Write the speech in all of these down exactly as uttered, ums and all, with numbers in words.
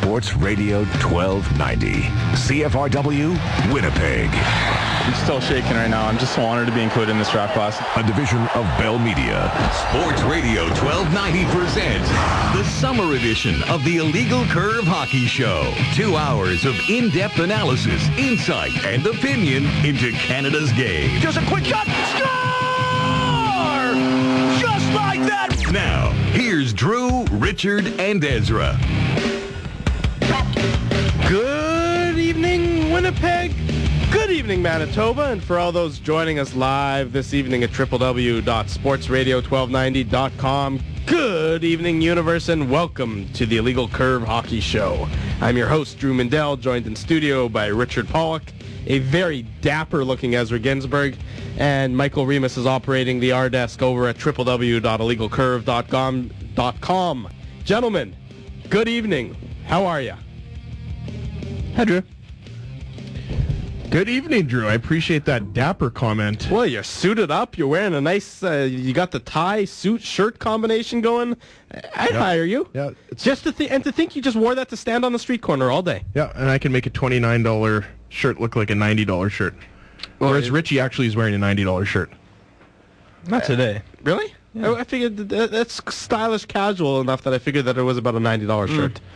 Sports Radio twelve ninety. C F R W, Winnipeg. I'm still shaking right now. I'm just so honored to be included in this draft class. A division of Bell Media. Sports Radio twelve ninety presents the summer edition of the Illegal Curve Hockey Show. Two hours of in-depth analysis, insight, and opinion into Canada's game. Just a quick shot. Score! Just like that. Now, here's Drew, Richard, and Ezra. Good evening, Winnipeg. Good evening, Manitoba, and for all those joining us live this evening at w w w dot sports radio twelve ninety dot com, good evening, universe, and welcome to the Illegal Curve Hockey Show. I'm your host, Drew Mindell, joined in studio by Richard Pollock, a very dapper-looking Ezra Ginsburg, and Michael Remus is operating the R desk over at w w w dot illegal curve dot com. Gentlemen, good evening. How are you? Hi, Drew. Good evening, Drew. I appreciate that dapper comment. Well, you're suited up. You're wearing a nice, uh, you got the tie, suit, shirt combination going. I'd Yeah. hire you. Yeah, it's, Just to th- and to think you just wore that to stand on the street corner all day. yeah, and I can make a twenty-nine dollars shirt look like a ninety dollars shirt. Whereas Richie actually is wearing a ninety dollars shirt. Not today. Really? Yeah. I, I figured that that- that's stylish casual enough that I figured that it was about a ninety dollars Mm. shirt.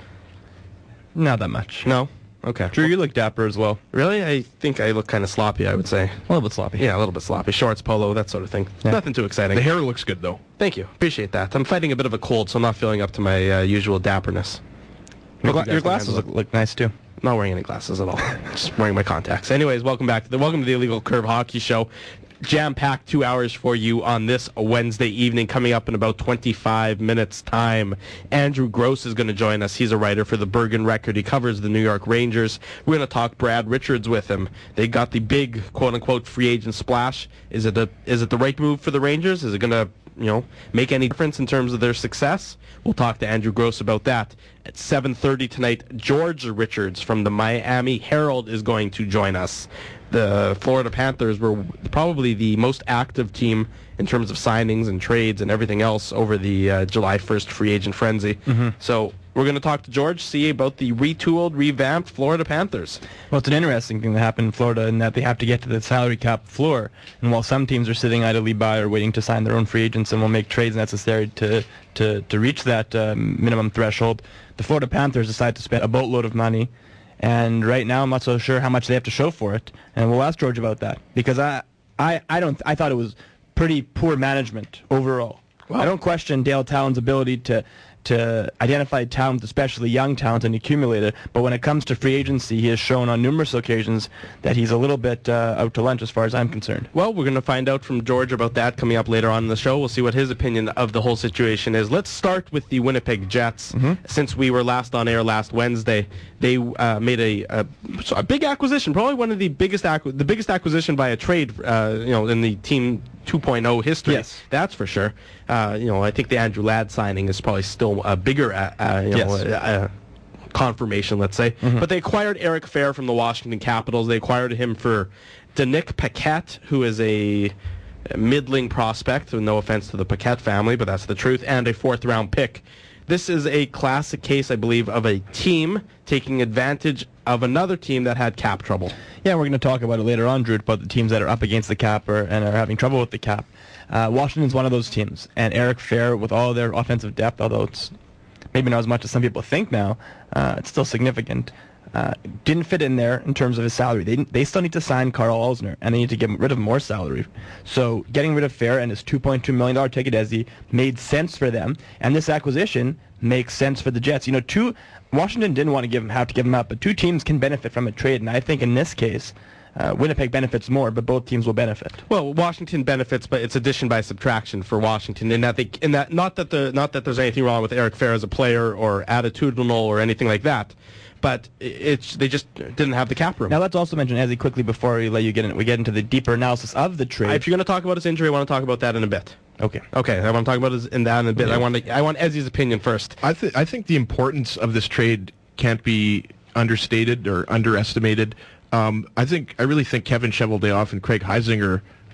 Not that much. No? Okay. Drew, you look dapper as well. Really? I think I look kind of sloppy, I would say. A little bit sloppy. Yeah, a little bit sloppy. Shorts, polo, that sort of thing. Yeah. Nothing too exciting. The hair looks good, though. Thank you. Appreciate that. I'm fighting a bit of a cold, so I'm not feeling up to my uh, usual dapperness. Your, Hope gla- you your guys can glasses handle look, look nice, too. I'm not wearing any glasses at all. Just wearing my contacts. Anyways, welcome back to the welcome to the Illegal Curve Hockey Show. Jam-packed two hours for you on this Wednesday evening. Coming up in about twenty-five minutes' time, Andrew Gross is going to join us. He's a writer for the Bergen Record. He covers the New York Rangers. We're going to talk Brad Richards with him. They got the big quote-unquote free agent splash. Is it a is it the right move for the Rangers? Is it going to you know make any difference in terms of their success? We'll talk to Andrew Gross about that. At seven thirty tonight, George Richards from the Miami Herald is going to join us. The Florida Panthers were probably the most active team in terms of signings and trades and everything else over the uh, July first free agent frenzy. Mm-hmm. So we're going to talk to George, see about the retooled, revamped Florida Panthers. Well, it's an interesting thing that happened in Florida in that they have to get to the salary cap floor. And while some teams are sitting idly by or waiting to sign their own free agents and will make trades necessary to, to, to reach that uh, minimum threshold, the Florida Panthers decide to spend a boatload of money. And right now, I'm not so sure how much they have to show for it. And we'll ask George about that because I, I, I don't. I thought it was pretty poor management overall. Well, I don't question Dale Talon's ability to to identify talent, especially young talent, and accumulate it. But when it comes to free agency, he has shown on numerous occasions that he's a little bit uh, out to lunch as far as I'm concerned. Well, we're going to find out from George about that coming up later on in the show. We'll see what his opinion of the whole situation is. Let's start with the Winnipeg Jets. Mm-hmm. Since we were last on air last Wednesday, they uh, made a, a a big acquisition, probably one of the biggest acqu- the biggest acquisition by a trade, uh, you know, in the team two point oh history. Yes. That's for sure. Uh, you know, I think the Andrew Ladd signing is probably still a bigger, uh, uh, you know, Yes. uh, uh, confirmation, let's say. Mm-hmm. But they acquired Eric Fair from the Washington Capitals. They acquired him for Danick Paquette, who is a middling prospect, no offense to the Paquette family, but that's the truth, and a fourth-round pick. This is a classic case, I believe, of a team taking advantage of another team that had cap trouble. Yeah, we're going to talk about it later on, Drew, about the teams that are up against the cap or, and are having trouble with the cap. Uh, Washington's one of those teams, and Eric Fair, with all their offensive depth, although it's maybe not as much as some people think now, uh, it's still significant, uh, didn't fit in there in terms of his salary. They didn't, they still need to sign Carl Alsner, and they need to get rid of more salary. So getting rid of Fair and his two point two million dollars ticket as he made sense for them, and this acquisition makes sense for the Jets. You know, two Washington didn't want to give him, have to give him up, but two teams can benefit from a trade, and I think in this case, Uh, Winnipeg benefits more, but both teams will benefit. Well, Washington benefits, but it's addition by subtraction for Washington. In that, they, in that, not that the, not that there's anything wrong with Eric Fair as a player or attitudinal or anything like that, but it's they just didn't have the cap room. Now let's also mention, Ezzy, quickly before we let you get in, we get into the deeper analysis of the trade. If you're going to talk about his injury, I want to talk about that in a bit. Okay. Okay, I want to talk about his in that in a bit. Okay. I want to, I want Ezzy's opinion first. I, th- I think the importance of this trade can't be understated or underestimated. Um, I think I really think Kevin Cheveldayoff and Craig Heisinger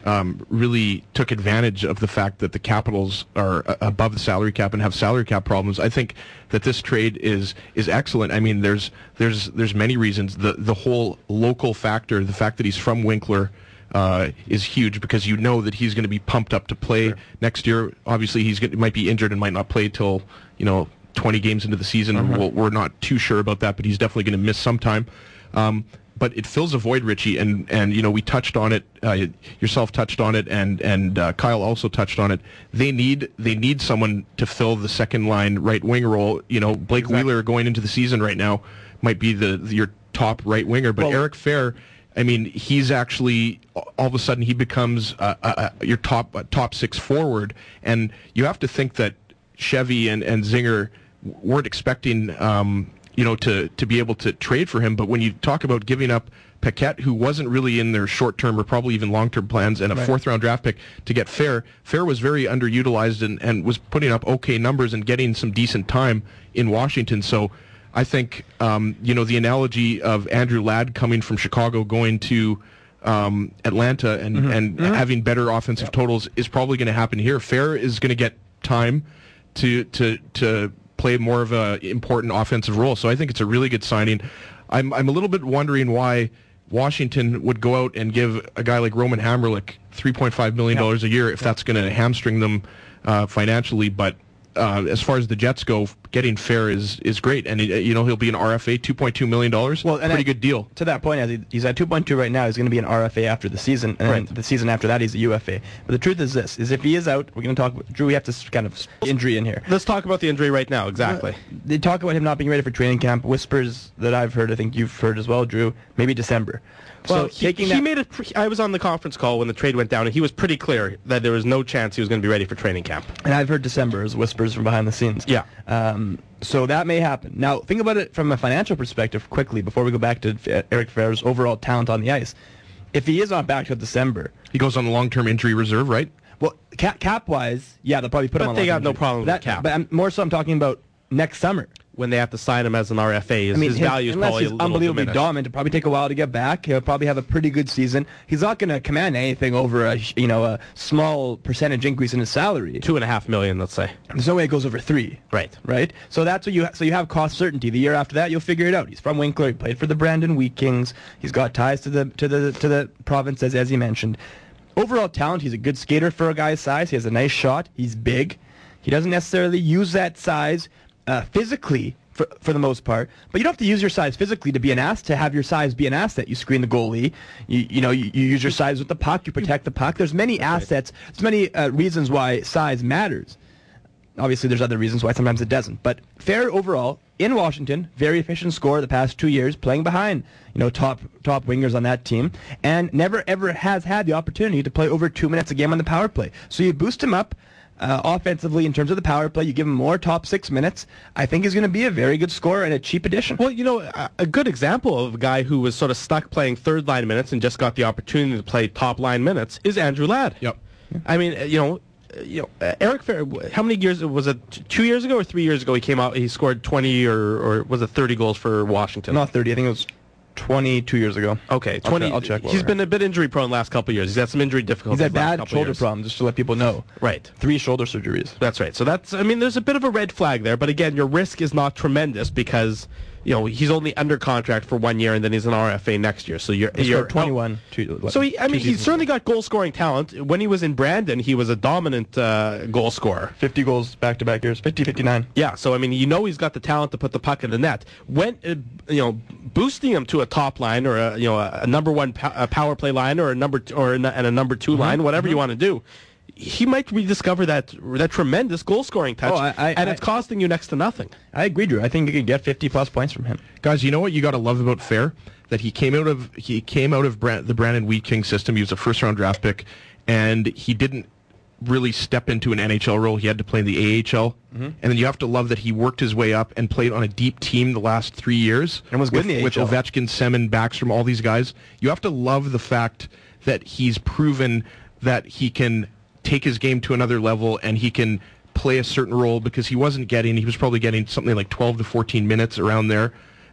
um, really took advantage of the fact that the Capitals are uh, above the salary cap and have salary cap problems. I think that this trade is is excellent. I mean, there's there's there's many reasons. The the whole local factor, the fact that he's from Winkler, uh, is huge because you know that he's going to be pumped up to play Sure. next year. Obviously, he's gonna, might be injured and might not play till you know twenty games into the season. Mm-hmm. We'll, we're not too sure about that, but he's definitely going to miss some time. Um, but it fills a void, Richie, and, and you know we touched on it. Uh, yourself touched on it, and and uh, Kyle also touched on it. They need they need someone to fill the second line right wing role. You know, Blake Exactly. Wheeler going into the season right now might be the, the your top right winger, but Well- Eric Fair, I mean, he's actually all of a sudden he becomes uh, uh, uh, your top uh, top six forward, and you have to think that Chevy and and Zinger weren't expecting. Um, you know, to, to be able to trade for him. But when you talk about giving up Paquette, who wasn't really in their short-term or probably even long-term plans, and a Right. fourth-round draft pick to get Fair, Fair was very underutilized and, and was putting up okay numbers and getting some decent time in Washington. So I think, um, you know, the analogy of Andrew Ladd coming from Chicago going to um, Atlanta and, Mm-hmm. and having better offensive totals is probably going to happen here. Fair is going to get time to to to play more of a important offensive role. So I think it's a really good signing. I'm I'm a little bit wondering why Washington would go out and give a guy like Roman Hamrlik three point five million dollars a year if that's going to hamstring them uh, financially. But uh, as far as the Jets go, getting Fair is is great, and uh, you know he'll be an R F A, two point two million dollars. Well, and pretty I- good deal. To that point, as he- he's at two point two right now. He's going to be an R F A after the season, and Right. then the season after that, he's a U F A. But the truth is this: is if he is out, we're going to talk. About, Drew, we have to s- kind of injury in here. Let's talk about the injury right now. Exactly. They talk about him not being ready for training camp. Whispers that I've heard, I think you've heard as well, Drew. Maybe December. Well, so he, taking he that, made it. Pre- I was on the conference call when the trade went down, and he was pretty clear that there was no chance he was going to be ready for training camp. and I've heard December as whispers from behind the scenes. Yeah. Um, so that may happen. Now, think about it from a financial perspective quickly before we go back to F- Eric Fair's overall talent on the ice. If he is not back till December, He goes on the long-term injury reserve, right? well, cap, cap-wise, yeah, they'll probably put him But on. they long-term got no injury. problem with that, cap. But I'm, more so, I'm talking about next summer. When they have to sign him as an R F A, his, I mean, his his- value is unless probably he's a little unbelievably diminished. dominant, it'll probably take a while to get back. He'll probably have a pretty good season. He's not going to command anything over a you know a small percentage increase in his salary. Two and a half million, let's say. There's no way it goes over three. Right. Right. So that's what you. So you have cost certainty. The year after that, you'll figure it out. He's from Winkler. He played for the Brandon Wheat Kings. He's got ties to the to the to the province, as as he mentioned. Overall talent, he's a good skater for a guy's size. He has a nice shot. He's big. He doesn't necessarily use that size uh, physically for for the most part. But you don't have to use your size physically to be an ass. To have your size be an asset, you screen the goalie. You you know you, you use your size with the puck. You protect the puck. There's many assets. There's many uh, reasons why size matters. Obviously, there's other reasons why sometimes it doesn't. But Fair overall in Washington, very efficient scorer the past two years, playing behind you know top top wingers on that team, and never ever has had the opportunity to play over two minutes a game on the power play. So you boost him up uh, offensively in terms of the power play. You give him more top six minutes. I think he's going to be a very good scorer and a cheap addition. Well, you know, a, a good example of a guy who was sort of stuck playing third line minutes and just got the opportunity to play top line minutes is Andrew Ladd. Yep. I mean, uh, you know, uh, you know, uh, Eric Fair. wh- How many years was it? t- Two years ago or three years ago? He came out. He scored twenty or or was it thirty goals for Washington? Not thirty. I think it was twenty-two years ago. Okay, I'll twenty. check- I'll check while He's we're been a bit injury prone last couple of years. He's had some injury difficulties. He's had last bad couple shoulder years. problems, just to let people know. Right. Three shoulder surgeries. That's right. So that's, I mean, there's a bit of a red flag there, but again, your risk is not tremendous because, you know, he's only under contract for one year and then he's an R F A next year. So you're, He you're scored twenty-one. Two, So he, I two mean, he's seasons certainly ago. got goal scoring talent. When he was in Brandon, he was a dominant uh, goal scorer. fifty goals back-to-back years. fifty, fifty-nine. Yeah, so I mean, you know, he's got the talent to put the puck in the net. When uh, you know, boosting him to a top line or a you know a, a number one po- a power play line or a number t- or a, n- and a number 2 Mm-hmm. line, whatever you want to do, he might rediscover that that tremendous goal scoring touch, Oh, I- I- and I- it's costing you next to nothing. I agree, Drew. I think you could get fifty plus points from him. Guys, you know what you got to love about Fair? That he came out of he came out of Brand, the Brandon Wheat King system. He was a first round draft pick, and he didn't really step into an N H L role. He had to play in the A H L, and then you have to love that he worked his way up and played on a deep team the last three years And was good with, in the with A H L. Ovechkin, Semin, Backstrom, all these guys. You have to love the fact that he's proven that he can take his game to another level and he can play a certain role because he wasn't getting, he was probably getting something like twelve to fourteen minutes around there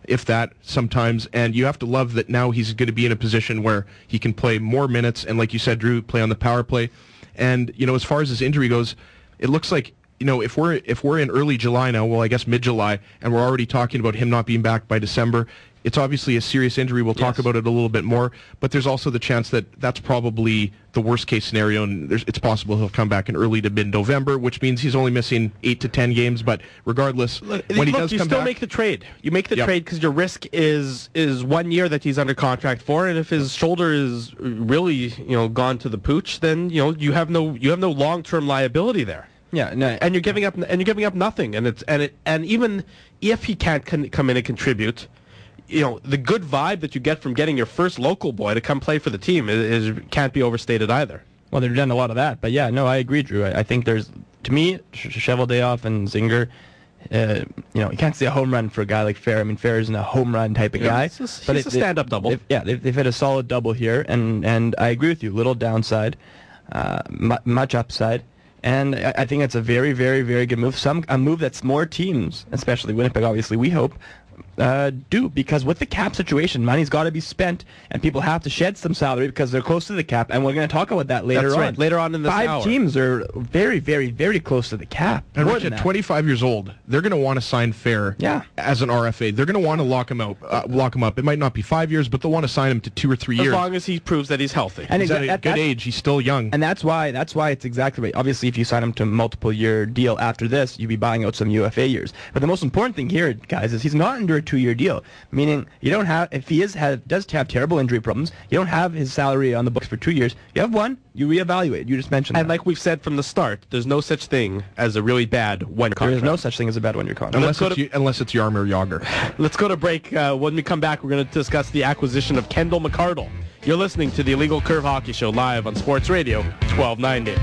if that, sometimes. And you have to love that now he's going to be in a position where he can play more minutes, and like you said, Drew, play on the power play. And, you know, as far as his injury goes, it looks like, you know, if we're if we're in early July now, well, I guess mid-July, and we're already talking about him not being back by December, it's obviously a serious injury. We'll talk Yes. about it a little bit more, but there's also the chance that that's probably the worst-case scenario, and there's, it's possible he'll come back in early to mid-November, which means he's only missing eight to ten games. But regardless, Look, when he look, does you come still back, make the trade. You make the Yep. trade because your risk is is one year that he's under contract for, and if his shoulder is really you know gone to the pooch, then you know you have no you have no long-term liability there. Yeah, no, And you're giving up, and you're giving up nothing, and it's and it and even if he can't con- come in and contribute, you know the good vibe that you get from getting your first local boy to come play for the team is, is can't be overstated either. well, they've done a lot of that. But yeah, no, I agree, Drew. I, I think there's, to me, Sh- Cheveldayoff and Zinger, uh, you know, you can't say a home run for a guy like Fair. I mean, Fair isn't a home run type of Yeah, guy. he's a- he's but a it- they- stand-up double. they've- Yeah, they've, they've hit a solid double here, and, and I agree with you. Little downside, uh, mu- much upside. And I, I think it's a very, very, very good move. Some a move that's more teams, especially Winnipeg, obviously, we hope, uh, do, because with the cap situation, money's got to be spent, and people have to shed some salary because they're close to the cap, and we're going to talk about that later That's on. right, later on in this Five hour. teams are very, very, very close to the cap. and More Rich, than at that. twenty-five years old, they're going to want to sign Fair Yeah. as an R F A. They're going to want to lock him out, uh, lock him up. It might not be five years, but they'll want to sign him to two or three As years. long as he proves that he's healthy. And He's exa- at a that- good that- age. He's still young. And that's why that's why it's exactly right. Obviously, if you sign him to a multiple-year deal after this, you'd be buying out some U F A years. But the most important thing here, guys, is he's not under a two-year deal. Meaning, you don't have if he is have, does have terrible injury problems, you don't have his salary on the books for two years. You have one, you reevaluate. You just mentioned And that. like we've said from the start, there's no such thing as a really bad one there contract. is no such thing as a bad one-year contract. unless go it's, to- y- unless it's Yarmer Yager. Let's go to break. Uh, when we come back, we're going to discuss the acquisition of Kendall McCardle. You're listening to the Illegal Curve Hockey Show live on Sports Radio twelve ninety.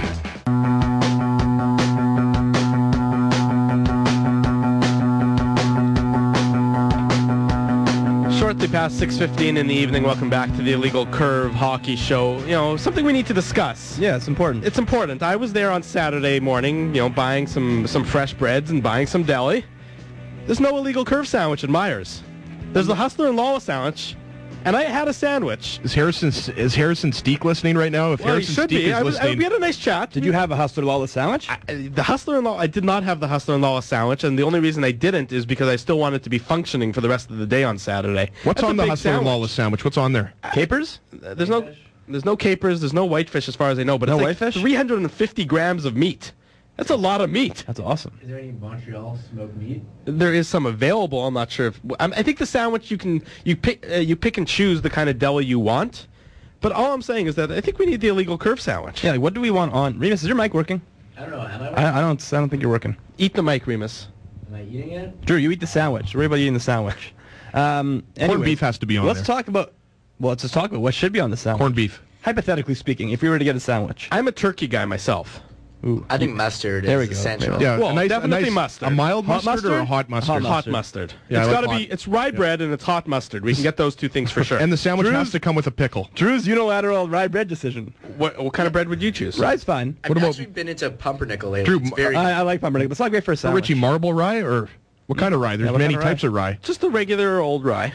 Shortly past six fifteen in the evening, welcome back to the Illegal Curve Hockey Show. You know, something we need to discuss. Yeah, it's important. It's important. I was there on Saturday morning, you know, buying some, some fresh breads and buying some deli. There's no Illegal Curve sandwich at Myers. There's the Hustler and Lawless sandwich, and I had a sandwich. Is Harrison is Harrison Steek listening right now? If Well, he Harrison should Steek be. is I was, I, listening, we had a nice chat. Did you have a Hustler Lawless sandwich? I, the Hustler and Law? I did not have the Hustler and Lawless sandwich, and the only reason I didn't is because I still wanted to be functioning for the rest of the day on Saturday. what's That's a on the big Hustler and sandwich. Lawless sandwich? What's on there? Capers? Uh, There's no, there's no capers. There's no whitefish, as far as I know. But No it's like whitefish? three hundred fifty grams of meat. That's a lot of meat. That's awesome. Is there any Montreal smoked meat? There is some available. I'm not sure if I, I think the sandwich you can you pick uh, you pick and choose the kind of deli you want. But all I'm saying is that I think we need the Illegal Curve sandwich. Yeah, like, what do we want on? Remus, is your mic working? I don't know. Am I? I, I don't. I don't think you're working. Eat the mic, Remus. Am I eating it? Drew, you eat the sandwich. Worry about eating the sandwich. Um, Corned anyways, beef has to be on Let's there. talk about. Well, let's just talk about what should be on the sandwich. Corned beef. Hypothetically speaking, if we were to get a sandwich. I'm a turkey guy myself. Ooh. I think mustard There we is go. essential. Yeah, Well, a nice, definitely a nice, mustard. A mild Hot mustard, or a mustard? hot mustard? Hot Hot mustard. mustard. Yeah, it's I like got to hot. be. It's rye bread and it's hot mustard. We can get those two things for sure. And the sandwich Drew's- has to come with a pickle. Drew's unilateral rye bread decision. what, what kind of bread would you choose? Rye's fine. I've What about- actually been into pumpernickel lately. Drew, it's very I, I like pumpernickel, but it's not great for a sandwich. Richie, marble rye or what kind of rye? There's Yeah, what many kind of rye? types of rye. Just a regular old rye.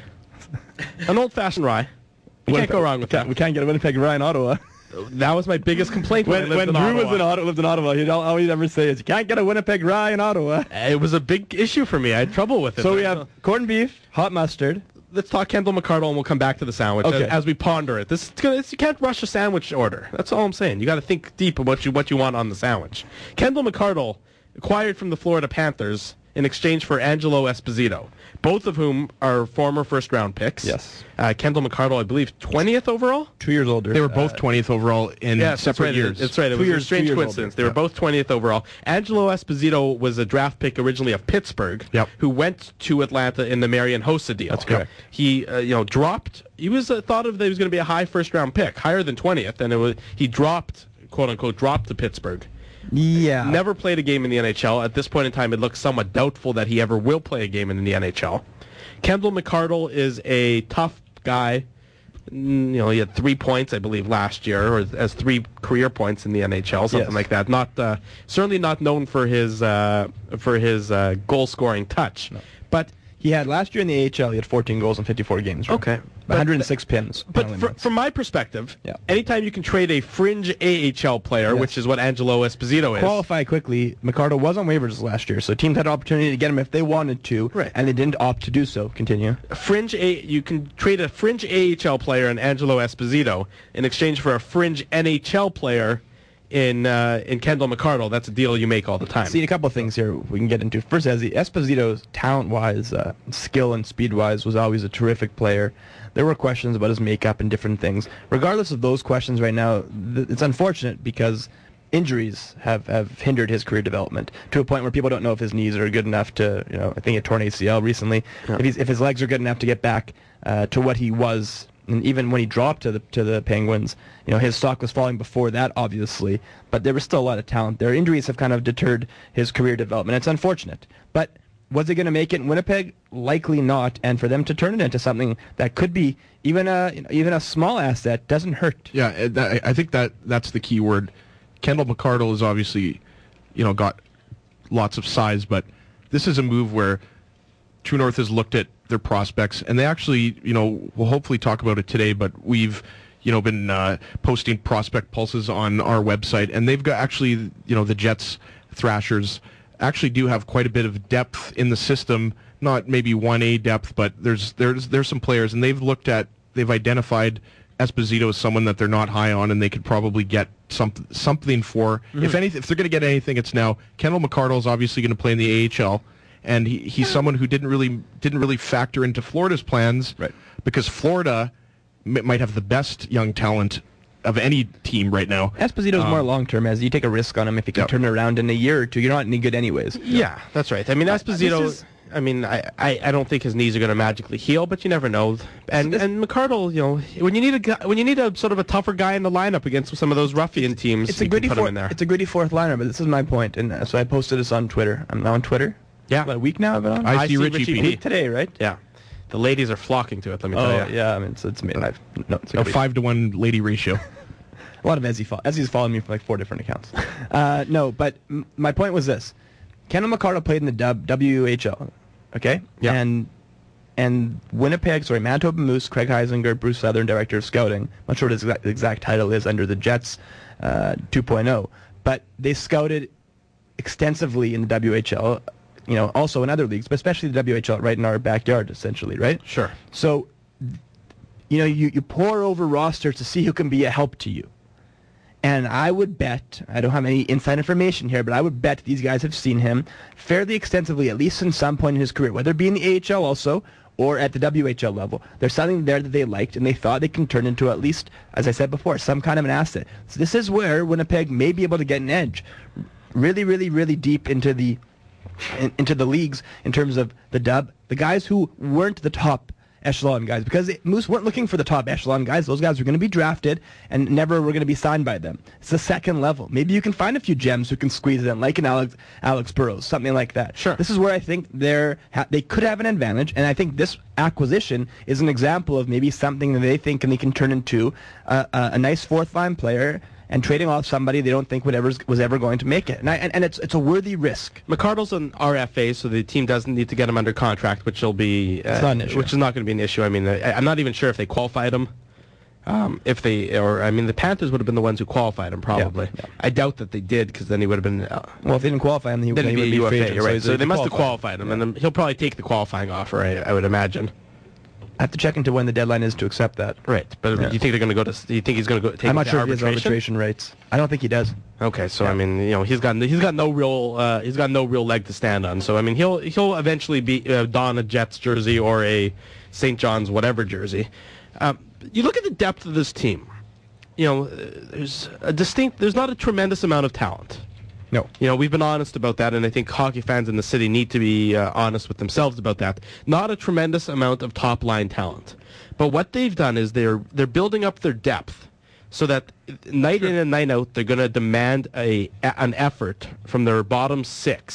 An old-fashioned rye. You can't go wrong with we can't, that. we can't get a Winnipeg rye in Ottawa. That was my biggest complaint when, When, I when lived Drew in was Ottawa. in Ottawa, lived in Ottawa, he'd al- always ever say is you can't get a Winnipeg rye in Ottawa. It was a big issue for me. I had trouble with it. So we have corned beef, hot mustard. Let's talk Kendall McCardle, and we'll come back to the sandwich Okay. as, as we ponder it. This it's gonna, it's, you can't rush a sandwich order. That's all I'm saying. You got to think deep about what you what you want on the sandwich. Kendall McCardle, acquired from the Florida Panthers in exchange for Angelo Esposito, both of whom are former first-round picks. Yes. Uh, Kendall McCardle, I believe, twentieth overall. Two years older. They were both Uh, twentieth overall in Yes, that's separate right. years. That's right. It Two was years- a strange two years coincidence. older. They were Yep. both twentieth overall. Angelo Esposito was a draft pick originally of Pittsburgh, Yep. who went to Atlanta in the Marian Hossa deal. That's correct. He, uh, you know, dropped. He was uh, thought of that he was going to be a high first-round pick, higher than twentieth, and it was he dropped, quote unquote, dropped to Pittsburgh. yeah. Never played a game in the N H L. At this point in time, it looks somewhat doubtful that he ever will play a game in the N H L. Kendall McCardle is a tough guy. Mm, You know, he had three points, I believe, last year, or as three career points in the N H L, something Yes. like that. Not uh, certainly not known for his uh, for his uh, goal scoring touch, but He had last year in the A H L. He had fourteen goals in fifty-four games. Right? Okay. one hundred six pins. But penalty fr- minutes. from my perspective, Yeah. anytime you can trade a fringe A H L player, Yes. which is what Angelo Esposito is. Qualify quickly. McArdle was on waivers last year, so teams had an opportunity to get him if they wanted to, Right. and they didn't opt to do so. Continue. A fringe A, you can trade a fringe A H L player in Angelo Esposito in exchange for a fringe N H L player in uh, in Kendall McArdle. That's a deal you make all the time. See, a couple of things here we can get into. First, as the Esposito's talent-wise, uh, skill and speed-wise, was always a terrific player. There were questions about his makeup and different things. Regardless of those questions right now, th- it's unfortunate because injuries have, have hindered his career development to a point where people don't know if his knees are good enough to, you know, I think he torn A C L recently. Yeah. If, he's, if his legs are good enough to get back uh, to what he was, and even when he dropped to the to the Penguins, you know, his stock was falling before that, obviously, but there was still a lot of talent there. Injuries have kind of deterred his career development. It's unfortunate, but was he going to make it in Winnipeg? Likely not. And for them to turn it into something that could be even a you know, even a small asset doesn't hurt. Yeah, uh, that, I think that that's the key word. Kendall McArdle has obviously, you know, got lots of size, but this is a move where True North has looked at their prospects, and they actually, you know, we'll hopefully talk about it today, but we've, you know, been uh, posting prospect pulses on our website, and they've got actually, you know, the Jets, Thrashers, actually do have quite a bit of depth in the system, not maybe one A depth, but there's there's there's some players, and they've looked at, they've identified Esposito as someone that they're not high on, and they could probably get some, something for. Mm-hmm. If anything, if they're going to get anything, it's now. Kendall McArdle is obviously going to play in the A H L, and he, he's someone who didn't really didn't really factor into Florida's plans, Right. because Florida m- might have the best young talent of any team right now. Esposito's Um, more long-term, as you take a risk on him. If he can Yep. turn it around in a year or two, you're not any good anyways. Yeah, that's right. I mean, Esposito. this is- I mean, I, I, I don't think his knees are going to magically heal, but you never know. And this- and McArdle, you know, when you need a guy, when you need a sort of a tougher guy in the lineup against some of those ruffian teams, It's you a can gritty put him fourth. in there. It's a gritty fourth liner, but this is my point, and uh, so I posted this on Twitter. I'm now on Twitter. Yeah. About a week now. I've been on. I I see see Richie Richie P. P. today, right? Yeah, the ladies are flocking to it. Let me Oh tell you. yeah, I mean it's it's made. I've, no, it's a, A gritty- five to one lady ratio. a lot of Ezzy. Fo- Ezzy's following me for like four different accounts. uh, no, but m- my point was this: Kendall McArdle played in the dub W H L, okay? Yeah. And and Winnipeg, sorry, Manitoba Moose, Craig Heisinger, Bruce Southern, director of scouting. I'm not sure what his exact, exact title is under the Jets uh, two point oh, but they scouted extensively in the W H L. You know, also in other leagues, but especially the W H L, right in our backyard, essentially, right? Sure. So, you know, you, you pour over rosters to see who can be a help to you. And I would bet, I don't have any inside information here, but I would bet these guys have seen him fairly extensively, at least in some point in his career, whether it be in the A H L also or at the W H L level. There's something there that they liked, and they thought they can turn into at least, as I said before, some kind of an asset. So this is where Winnipeg may be able to get an edge. Really, really, really deep into the in, into the leagues in terms of the dub. The guys who weren't the top echelon guys, because it, Moose weren't looking for the top echelon guys. Those guys were going to be drafted and never were going to be signed by them. It's the second level. Maybe you can find a few gems who can squeeze it in, like an Alex Alex Burrows, something like that. Sure. This is where I think they're ha- they could have an advantage, and I think this acquisition is an example of maybe something that they think and they can turn into a, a, a nice fourth line player. And trading off somebody they don't think would ever was ever going to make it, and I, and, and it's it's a worthy risk. McArdle's an R F A, so the team doesn't need to get him under contract, which will be uh, It's not an issue. which is not going to be an issue. I mean, I, I'm not even sure if they qualified him. Um, if they, or I mean, the Panthers would have been the ones who qualified him, probably. yeah. I doubt that they did, because then he would have been. Uh, Well, if they didn't qualify him, then he, then then he'd he be a would be U a F A, free agent. you're right? he's So a- they must have qualified. qualified him, and then he'll probably take the qualifying offer. I, I would imagine. I have to check into when the deadline is to accept that. Right, but Yeah. do you think they're going to go to? Do you think he's going to go take I'm it not to sure if he has arbitration? arbitration rates. I don't think he does. Okay, so Yeah. I mean, you know, he's got he's got no real uh, he's got no real leg to stand on. So I mean, he'll he'll eventually be uh, don a Jets jersey or a Saint John's whatever jersey. Um, you look at the depth of this team. You know, uh, there's a distinct. There's not a tremendous amount of talent. No. You know, we've been honest about that, and I think hockey fans in the city need to be uh, honest with themselves about that. Not a tremendous amount of top line talent, but what they've done is they're they're building up their depth, so that night in and night out they're going to demand a, a an effort from their bottom six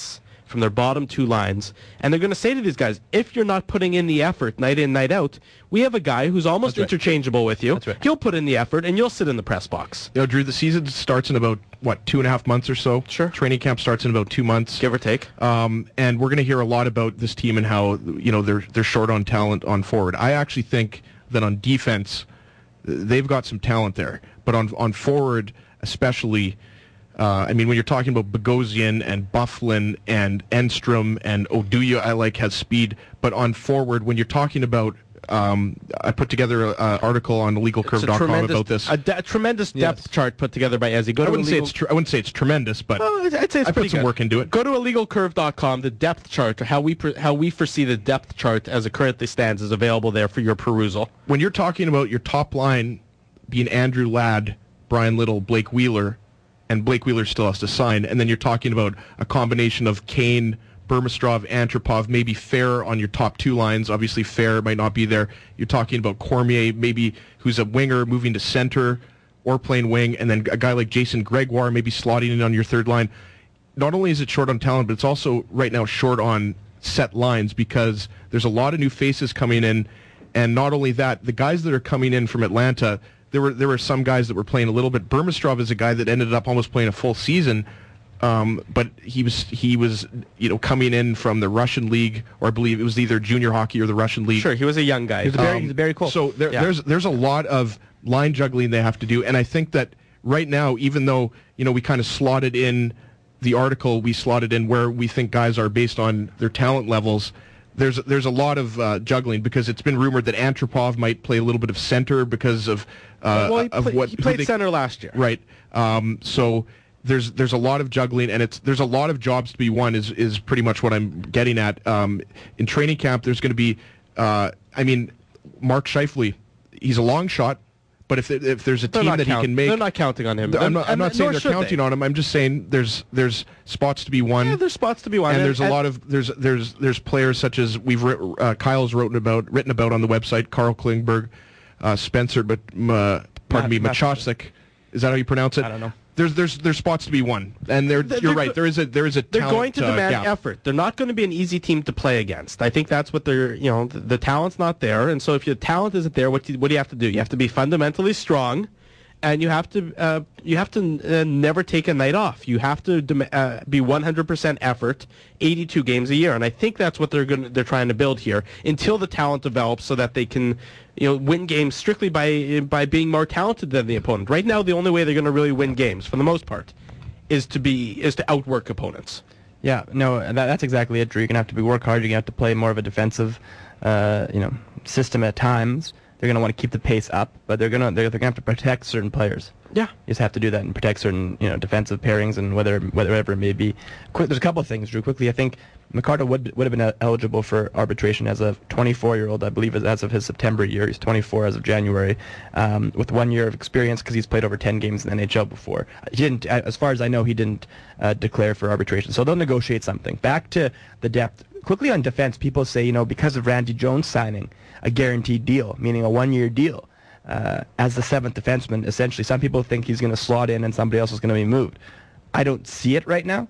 from their bottom two lines, and they're going to say to these guys, if you're not putting in the effort night in, night out, we have a guy who's almost That's right. interchangeable with you. That's right. He'll put in the effort, and you'll sit in the press box. You know, Drew, the season starts in about, what, two and a half months or so? Sure. Training camp starts in about two months. Give or take. Um, and we're going to hear a lot about this team and how, you know, they're they're short on talent on forward. I actually think that on defense, they've got some talent there. But on on forward, especially, uh, I mean, when you're talking about Bogosian and Bufflin and Enstrom and Oduya, I like has speed. But on forward, when you're talking about, um, I put together an article on illegal curve dot com about this. A, de- a tremendous depth Yes. chart put together by Ezzy. Go I to wouldn't say illegal- it's tr- I wouldn't say it's tremendous, but Well, I'd I'd say it's I pretty put some good. work into it. Go to illegal curve dot com. The depth chart, how we per- how we foresee the depth chart as it currently stands, is available there for your perusal. When you're talking about your top line being Andrew Ladd, Brian Little, Blake Wheeler, and Blake Wheeler still has to sign, and then you're talking about a combination of Kane, Burmistrov, Antropov, maybe Fair on your top two lines. Obviously, Fair might not be there. You're talking about Cormier, maybe who's a winger moving to center or playing wing, and then a guy like Jason Gregoire maybe slotting in on your third line. Not only is it short on talent, but it's also right now short on set lines because there's a lot of new faces coming in, and not only that, the guys that are coming in from Atlanta, there were there were some guys that were playing a little bit. Burmistrov is a guy that ended up almost playing a full season. Um, but he was he was you know coming in from the Russian league, or I believe it was either junior hockey or the Russian league. Sure, he was a young guy. He's a very, he's very cool. So there, Yeah. there's there's a lot of line juggling they have to do, and I think that right now, even though you know we kind of slotted in the article, we slotted in where we think guys are based on their talent levels. There's there's a lot of uh, juggling because it's been rumored that Antropov might play a little bit of center because of uh, well, he, of play- what he who played they- center last year. Right. Um, so there's there's a lot of juggling, and it's there's a lot of jobs to be won. Is is pretty much what I'm getting at. Um, in training camp, there's going to be, uh, I mean, Mark Scheifele. He's a long shot, but if if there's a They're team not that count- he can make, They're not counting on him. I'm not, I'm And- not and saying nor they're should counting they. on him. I'm just saying there's there's spots to be won. Yeah, there's spots to be won, and there's a and- lot of there's there's there's players such as we've writ- uh, Kyle's written about written about on the website. Carl Klingberg, uh, Spencer, but uh, pardon Matt- me, Matt- Machosik. Is that how you pronounce it? I don't know. There's there's there's spots to be won, and there They're- you're they're right. go- There is a there is a They're talent, going to uh, demand gap. effort. They're not going to be an easy team to play against. I think that's what they're, you know, the, the talent's not there. And so if your talent isn't there, what do you, what do you have to do? You have to be fundamentally strong, and you have to uh, you have to uh, never take a night off. You have to dem- uh, be one hundred percent effort, eighty-two games a year. And I think that's what they're going they're trying to build here until the talent develops, so that they can, you know, win games strictly by by being more talented than the opponent. Right now, the only way they're going to really win games, for the most part, is to be is to outwork opponents. Yeah, no, that, that's exactly it, Drew. You're going to have to be work hard. You're going to have to play more of a defensive, uh, you know, system at times. They're going to want to keep the pace up, but they're going to they're, they're going to have to protect certain players. Yeah. You just have to do that and protect certain, you know, defensive pairings and whether whatever it may be. Quick, there's a couple of things, Drew. Quickly, I think McCarter would would have been uh, eligible for arbitration as a twenty-four-year-old, I believe, as of his September year. He's twenty-four as of January, um, with one year of experience because he's played over ten games in the N H L before. He didn't, as far as I know, he didn't uh, declare for arbitration. So they'll negotiate something. Back to the depth. Quickly on defense, people say, you know, because of Randy Jones signing a guaranteed deal, meaning a one-year deal, uh, as the seventh defenseman, essentially, some people think he's going to slot in and somebody else is going to be moved. I don't see it right now.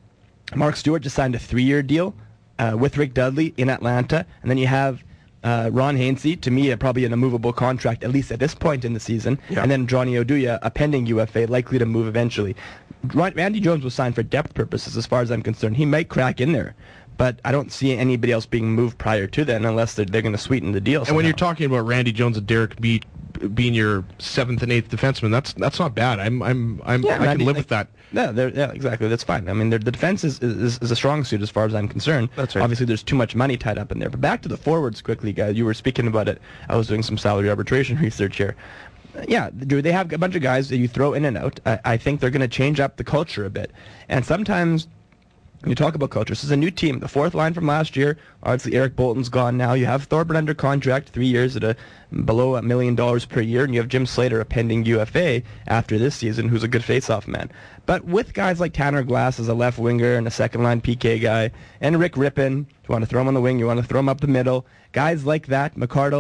Mark Stewart just signed a three-year deal uh, with Rick Dudley in Atlanta, and then you have uh, Ron Hainsey, to me, uh, probably an immovable contract, at least at this point in the season, Yeah. and then Johnny Oduya, a pending U F A, likely to move eventually. Ron- Randy Jones was signed for depth purposes, as far as I'm concerned. He might crack in there, but I don't see anybody else being moved prior to then unless they're, they're going to sweeten the deal And when you're somehow. talking about Randy Jones and Derek Beat being your seventh and eighth defenseman, that's that's not bad. I'm I'm I'm I Randy, can live like- with that. Yeah, they're- yeah, exactly. That's fine. I mean, they're- the defense is, is is a strong suit as far as I'm concerned. That's right. Obviously, there's too much money tied up in there. But back to the forwards quickly, guys. You were speaking about it. I was doing some salary arbitration research here. Uh, Yeah, Drew, they have a bunch of guys that you throw in and out. I, I think they're going to change up the culture a bit. And sometimes when you talk about culture, this is a new team. The fourth line from last year, obviously Eric Bolton's gone now. You have Thorburn under contract, three years at a below a million dollars per year, and you have Jim Slater, a pending U F A after this season, who's a good face-off man. But with guys like Tanner Glass as a left winger and a second-line P K guy, and Rick Rippon, you want to throw him on the wing, you want to throw him up the middle, guys like that, McCardle,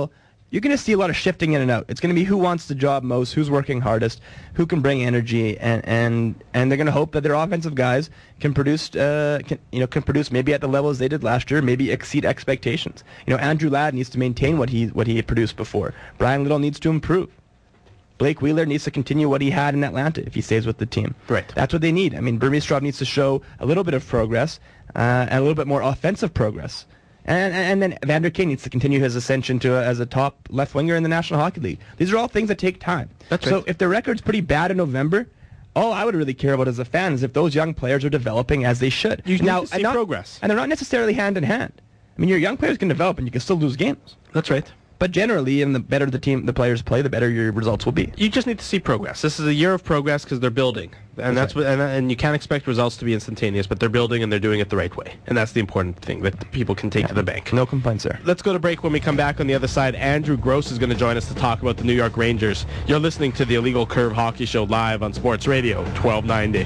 you're going to see a lot of shifting in and out. It's going to be who wants the job most, who's working hardest, who can bring energy, and and, and they're going to hope that their offensive guys can produce, uh, can, you know, can produce maybe at the levels they did last year, maybe exceed expectations. You know, Andrew Ladd needs to maintain what he what he had produced before. Brian Little needs to improve. Blake Wheeler needs to continue what he had in Atlanta if he stays with the team. Right. That's what they need. I mean, Burmeistrov needs to show a little bit of progress uh, and a little bit more offensive progress. And, and then Vander Kane needs to continue his ascension to a, as a top left winger in the National Hockey League. These are all things that take time. That's so right. if the record's pretty bad in November, all I would really care about as a fan is if those young players are developing as they should. You need now, to see and not, progress. And they're not necessarily hand in hand. I mean, your young players can develop and you can still lose games. That's right. But generally, and the better the team, the players play, the better your results will be. You just need to see progress. This is a year of progress because they're building, and that's, that's what, and, and you can't expect results to be instantaneous. But they're building and they're doing it the right way, and that's the important thing that people can take Yeah, to the bank. No complaints there. Let's go to break. When we come back on the other side, Andrew Gross is going to join us to talk about the New York Rangers. You're listening to the Illegal Curve Hockey Show live on Sports Radio twelve ninety.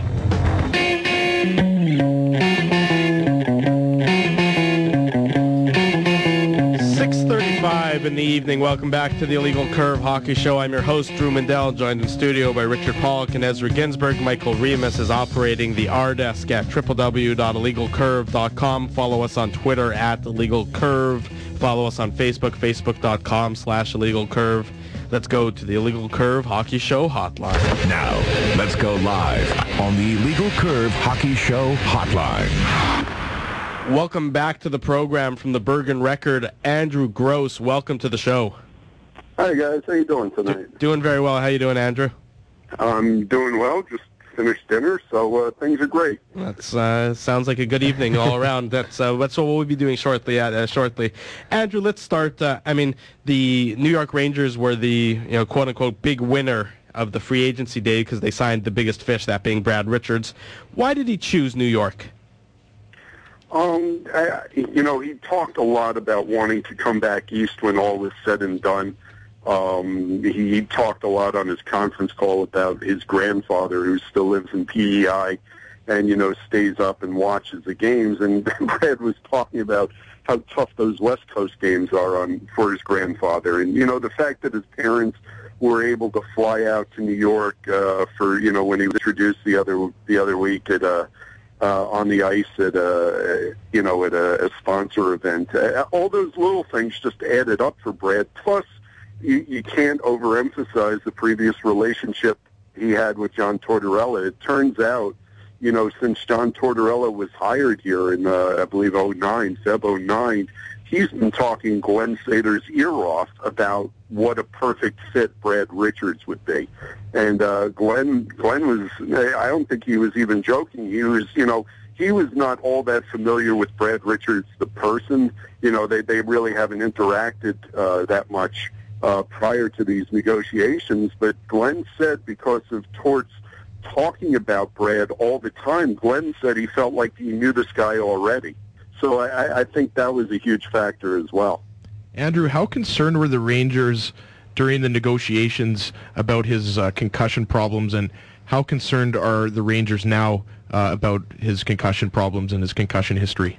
six thirty-five in the evening. Welcome back to the Illegal Curve Hockey Show. I'm your host, Drew Mandel, joined in studio by Richard Pollock and Ezra Ginsberg. Michael Remus is operating the R desk at w w w dot illegal curve dot com. Follow us on Twitter at Illegal Curve. Follow us on Facebook, facebook dot com slash Illegal Curve. Let's go to the Illegal Curve Hockey Show hotline. Now, let's go live on the Illegal Curve Hockey Show hotline. Welcome back to the program from the Bergen Record. Andrew Gross, welcome to the show. Hi guys, how you doing tonight? Doing very well. How you doing, Andrew? I'm doing well. Just finished dinner, so uh, things are great. That's uh, sounds like a good evening all around. That's uh, that's what we'll be doing shortly. Uh, shortly, Andrew. Let's start. Uh, I mean, the New York Rangers were the you know quote unquote big winner of the free agency day because they signed the biggest fish, that being Brad Richards. Why did he choose New York? Um, I, you know, he talked a lot about wanting to come back east when all was said and done. Um, he, he talked a lot on his conference call about his grandfather, who still lives in P E I, and you know stays up and watches the games. And Brad was talking about how tough those West Coast games are on for his grandfather, and you know the fact that his parents were able to fly out to New York uh, for you know when he was introduced the other the other week at uh, uh, on the ice at a you know at a, a sponsor event. Uh, all those little things just added up for Brad. Plus, you, you can't overemphasize the previous relationship he had with John Tortorella. It turns out, you know, since John Tortorella was hired here in, uh, I believe, oh nine, February oh nine, he's been talking Glenn Sather's ear off about what a perfect fit Brad Richards would be. And uh, Glenn, Glenn was, I don't think he was even joking. He was, you know, he was not all that familiar with Brad Richards, the person. You know, they, they really haven't interacted uh, that much uh, prior to these negotiations. But Glenn said because of Tort's talking about Brad all the time, Glenn said he felt like he knew this guy already. So I, I think that was a huge factor as well. Andrew, how concerned were the Rangers during the negotiations about his uh, concussion problems, and how concerned are the Rangers now uh, about his concussion problems and his concussion history?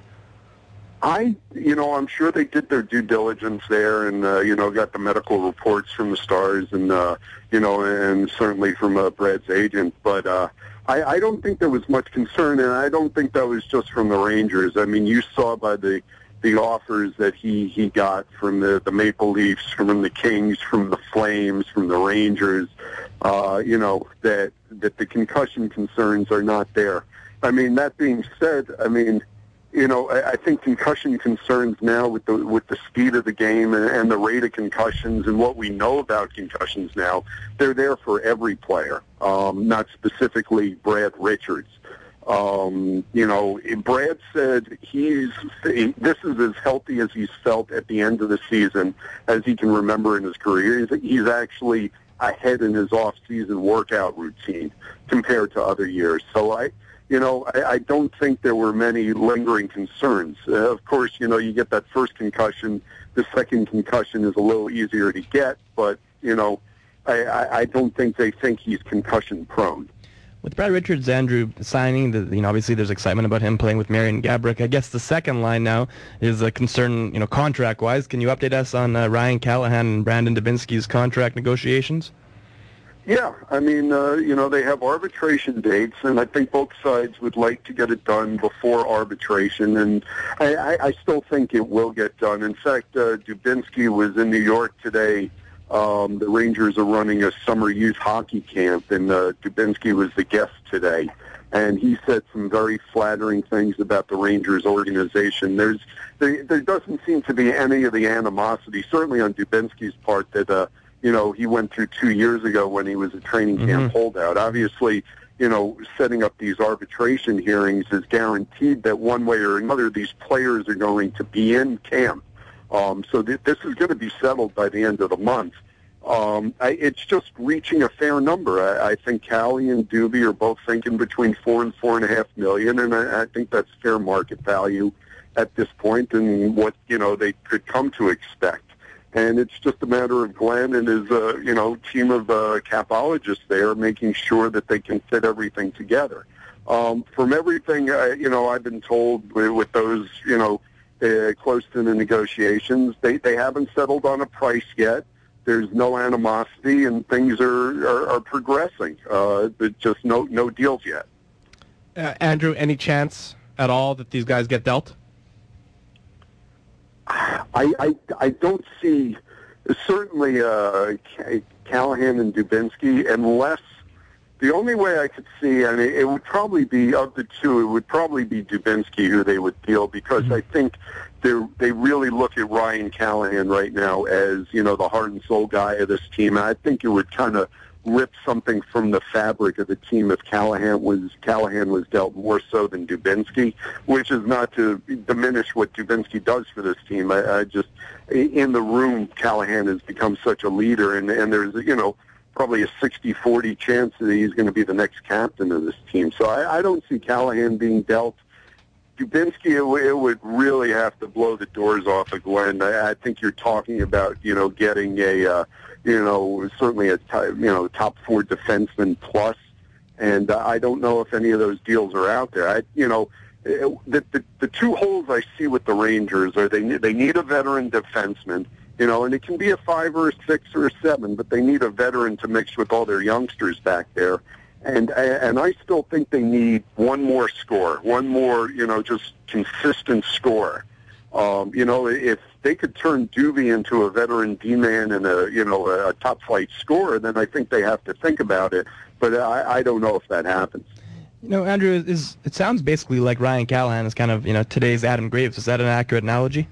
I, you know, I'm sure they did their due diligence there and, uh, you know, got the medical reports from the Stars and, uh, you know, and certainly from uh, Brad's agent. But uh, I, I don't think there was much concern, and I don't think that was just from the Rangers. I mean, you saw by the the offers that he, he got from the, the Maple Leafs, from the Kings, from the Flames, from the Rangers, uh, you know, that, that the concussion concerns are not there. I mean, that being said, I mean, you know, I, I think concussion concerns now with the with the speed of the game and, and the rate of concussions and what we know about concussions now, they're there for every player, um, not specifically Brad Richards. Um, you know, Brad said he's this is as healthy as he's felt at the end of the season as he can remember in his career. He's, he's actually ahead in his off-season workout routine compared to other years. So I. You know, I, I don't think there were many lingering concerns. Uh, of course, you know, you get that first concussion. The second concussion is a little easier to get, but, you know, I, I, I don't think they think he's concussion prone. With Brad Richards, Andrew, signing, the, you know, obviously there's excitement about him playing with Marian Gaborik. I guess the second line now is a concern, you know, contract-wise. Can you update us on uh, Ryan Callahan and Brandon Dubinsky's contract negotiations? Yeah, I mean, uh, you know, they have arbitration dates, and I think both sides would like to get it done before arbitration, and I, I, I still think it will get done. In fact, uh, Dubinsky was in New York today. Um, the Rangers are running a summer youth hockey camp, and uh, Dubinsky was the guest today. And he said some very flattering things about the Rangers organization. There's there, there doesn't seem to be any of the animosity, certainly on Dubinsky's part, that uh, you know he went through two years ago when he was a training camp Mm-hmm. holdout. Obviously, you know, setting up these arbitration hearings is guaranteed that one way or another these players are going to be in camp. Um, so th- this is going to be settled by the end of the month. Um, I, it's just reaching a fair number. I, I think Callie and Doobie are both thinking between four and four and a half million, and I, I think that's fair market value at this point, and what you know they could come to expect. And it's just a matter of Glenn and his uh, you know team of uh, capologists there making sure that they can fit everything together. Um, from everything uh, you know I've been told with, with those you know. Uh, close to the negotiations. They they haven't settled on a price yet. There's no animosity, and things are are, are progressing. Uh, but just no no deals yet. Uh, Andrew, any chance at all that these guys get dealt? I I, I don't see certainly uh, Callahan and Dubinsky unless. The only way I could see, I mean, it would probably be, of the two, it would probably be Dubinsky who they would deal, because I think they they really look at Ryan Callahan right now as, you know, the heart and soul guy of this team. And I think it would kind of rip something from the fabric of the team if Callahan was Callahan was dealt more so than Dubinsky, which is not to diminish what Dubinsky does for this team. I, I just, in the room, Callahan has become such a leader, and, and there's, you know, probably a sixty forty chance that he's going to be the next captain of this team. So I, I don't see Callahan being dealt. Dubinsky, it, w- it would really have to blow the doors off of Glenn. I, I think you're talking about, you know, getting a, uh, you know, certainly a, t- you know, top four defenseman plus. And uh, I don't know if any of those deals are out there. I, you know, it, the, the the two holes I see with the Rangers are they they need a veteran defenseman. You know, and it can be a five or a six or a seven, but they need a veteran to mix with all their youngsters back there. And and I still think they need one more score, one more, you know, just consistent score. Um, you know, if they could turn Doobie into a veteran D-man and a, you know, a top-flight scorer, then I think they have to think about it. But I, I don't know if that happens. You know, Andrew, is it sounds basically like Ryan Callahan is kind of, you know, today's Adam Graves. Is that an accurate analogy?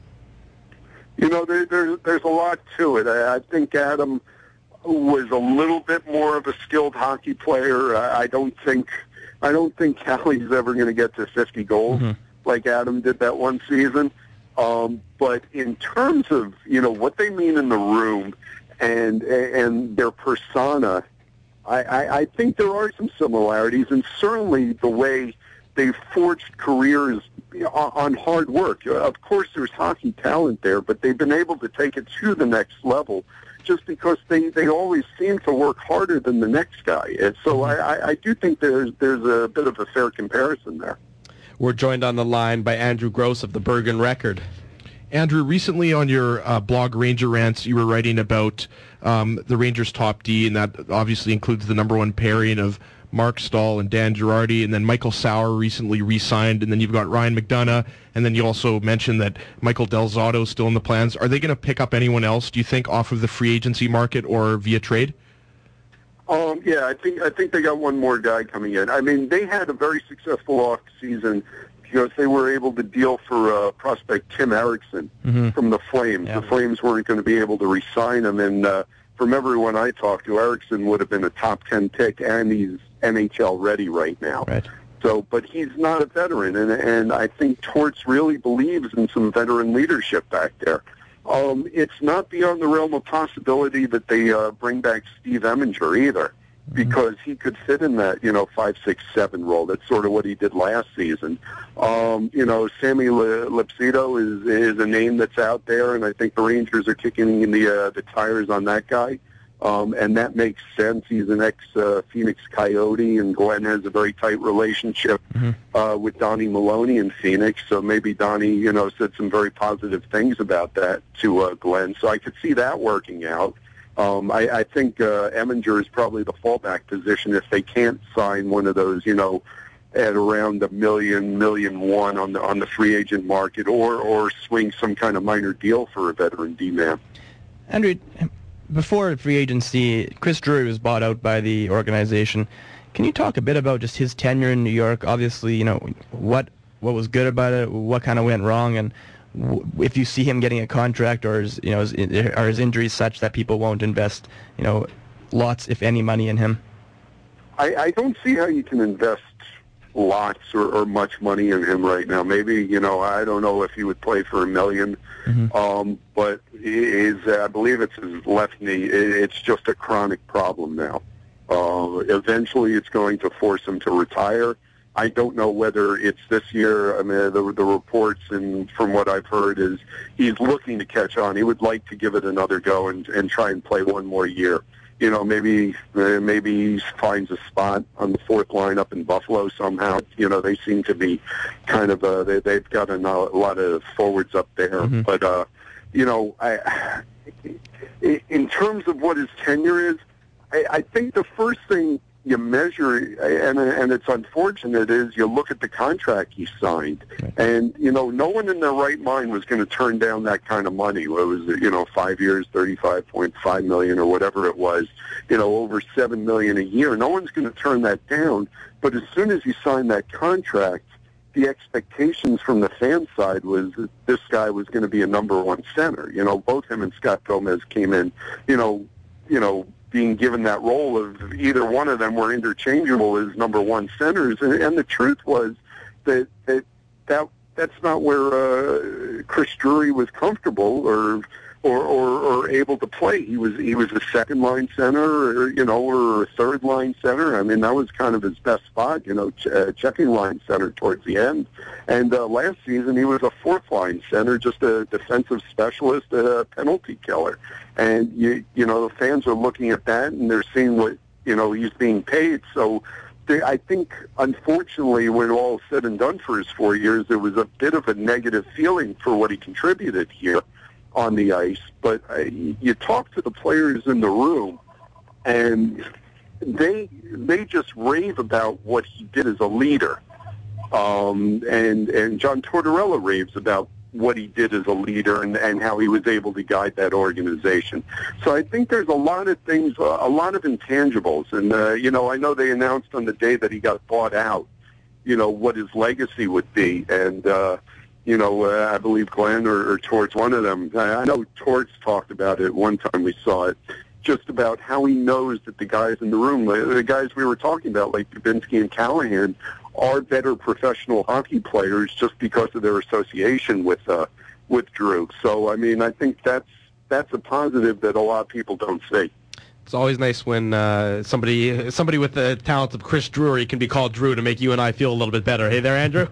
You know, there, there, there's a lot to it. I, I think Adam was a little bit more of a skilled hockey player. I, I don't think I don't think Callie's ever going to get to fifty goals mm-hmm. like Adam did that one season. Um, but in terms of, you know, what they mean in the room and and their persona, I, I, I think there are some similarities, and certainly the way they've forged careers on hard work. Of course, there's hockey talent there, but they've been able to take it to the next level just because they, they always seem to work harder than the next guy. And so I, I do think there's there's a bit of a fair comparison there. We're joined on the line by Andrew Gross of the Bergen Record. Andrew, recently on your uh, blog Ranger Rants, you were writing about um, the Rangers' top D, and that obviously includes the number one pairing of Mark Stahl and Dan Girardi, and then Michael Sauer recently re-signed, and then you've got Ryan McDonough, and then you also mentioned that Michael Del Zotto is still in the plans. Are they going to pick up anyone else, do you think, off of the free agency market or via trade? Um, yeah, I think I think they got one more guy coming in. I mean, they had a very successful off season because they were able to deal for uh, prospect Tim Erickson mm-hmm. from the Flames. Yeah. The Flames weren't going to be able to re-sign him, and uh, from everyone I talked to, Erickson would have been a top ten pick, and he's N H L ready right now. Right. So, but he's not a veteran, and and I think Torts really believes in some veteran leadership back there. Um, it's not beyond the realm of possibility that they uh, bring back Steve Eminger either, because he could fit in that, you know, five, six, seven role. That's sort of what he did last season. Um, you know, Sammy Lipsito is is a name that's out there, and I think the Rangers are kicking in the uh, the tires on that guy. Um, and that makes sense. He's an ex-Phoenix uh, Coyote, and Glenn has a very tight relationship mm-hmm. uh, with Donnie Maloney in Phoenix. So maybe Donnie, you know, said some very positive things about that to uh, Glenn. So I could see that working out. Um, I, I think uh, Eminger is probably the fallback position if they can't sign one of those, you know, at around a million, million one on the on the free agent market, or or swing some kind of minor deal for a veteran D-man. Andrew, before free agency, Chris Drury was bought out by the organization. Can you talk a bit about just his tenure in New York? Obviously, you know, what what was good about it, what kind of went wrong, and w- if you see him getting a contract, or is, you know, is, are his injuries such that people won't invest, you know, lots, if any, money in him? I, I don't see how you can invest lots or, or much money in him right now. Maybe, you know, I don't know if he would play for a million, mm-hmm. um, but his, I believe it's his left knee. It's just a chronic problem now. Uh, eventually it's going to force him to retire. I don't know whether it's this year. I mean, the, the reports and from what I've heard is he's looking to catch on. He would like to give it another go and, and try and play one more year. You know, maybe uh, maybe he finds a spot on the fourth line up in Buffalo somehow. You know, they seem to be kind of uh, they they've got a, a lot of forwards up there. Mm-hmm. But uh, you know, I, in terms of what his tenure is, I, I think the first thing you measure, and and it's unfortunate, is you look at the contract he signed, and you know, no one in their right mind was going to turn down that kind of money. It was, you know, five years, thirty-five point five million or whatever it was, you know, over seven million a year. No one's going to turn that down. But as soon as you sign that contract, the expectations from the fan side was that this guy was going to be a number one center. You know, both him and Scott Gomez came in, you know, you know. being given that role of either one of them were interchangeable as number one centers, and, and the truth was that that, that that's not where uh, Chris Drury was comfortable or, or or or able to play. He was he was a second line center, or you know, or a third line center. I mean, that was kind of his best spot, you know, ch- uh, checking line center towards the end. And uh, last season, he was a fourth line center, just a defensive specialist, a penalty killer. And you you know, the fans are looking at that and they're seeing what, you know, he's being paid. So they, I think, unfortunately, when all said and done for his four years, there was a bit of a negative feeling for what he contributed here on the ice. But uh, you talk to the players in the room, and they they just rave about what he did as a leader. Um, and and John Tortorella raves about what he did as a leader and, and how he was able to guide that organization. So I think there's a lot of things, uh, a lot of intangibles. And, uh, you know, I know they announced on the day that he got bought out, you know, what his legacy would be. And, uh, you know, uh, I believe Glenn or, or Torts, one of them, I, I know Torts talked about it one time we saw it, just about how he knows that the guys in the room, the guys we were talking about, like Dubinsky and Callahan, are better professional hockey players just because of their association with uh, with Drew. So, I mean, I think that's that's a positive that a lot of people don't see. It's always nice when uh, somebody somebody with the talent of Chris Drury can be called Drew to make you and I feel a little bit better. Hey there, Andrew.